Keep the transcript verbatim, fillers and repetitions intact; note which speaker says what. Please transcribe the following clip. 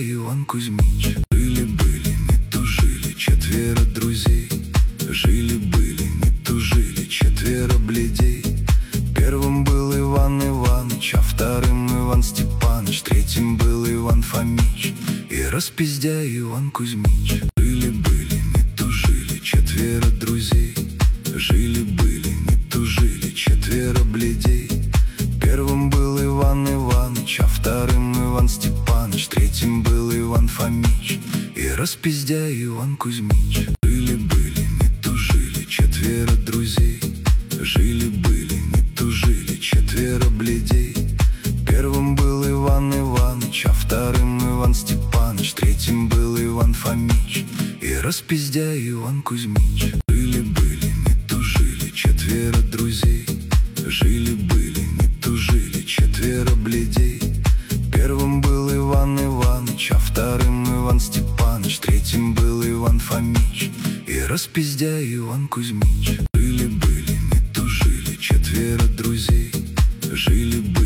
Speaker 1: Иван Кузьмич. Жили-были, не тужили четверо друзей. Жили-были, не тужили четверо бледей. Первым был Иван Иваныч, а вторым Иван Степаныч, третьим был Иван Фомич и распиздяй Иван Кузьмич. Жили-были, не тужили четверо друзей. Жили-были, не тужили четверо бледей. Первым был Иван Иваныч, а вторым Иван Степаныч, третьим был Иван Фомич и распиздяй Иван Кузьмич. Жили-были, не тужили четверо друзей. Жили-были, не тужили четверо бледей. Первым был Иван Иваныч, а вторым Иван Степаныч, третьим был Иван Фомич и распиздяй Иван Кузьмич. Жили-были, не тужили четверо друзей. Жили-были, не тужили четверо бледей. Первым был Иван Иваныч, а вторым Иван Степаныч, третьим был Иван Фомич и распиздяй Иван Кузьмич. Жили-были, не тужили четверо друзей. Жили-были,